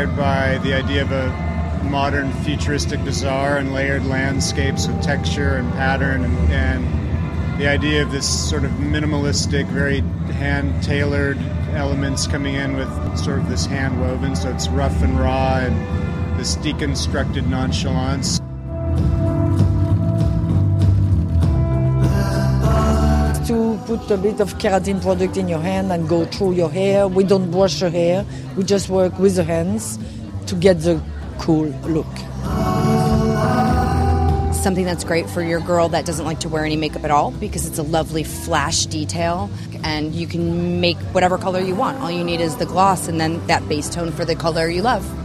inspired by the idea of a modern futuristic bazaar and layered landscapes with texture and pattern, and the idea of this sort of minimalistic, very hand-tailored elements coming in with sort of this hand-woven, so it's rough and raw and this deconstructed nonchalance. To put a bit of keratin product in your hand and go through your hair. We don't brush your hair. We just work with the hands to get the cool look. Something that's great for your girl that doesn't like to wear any makeup at all, because it's a lovely flash detail and you can make whatever color you want. All you need is the gloss and then that base tone for the color you love.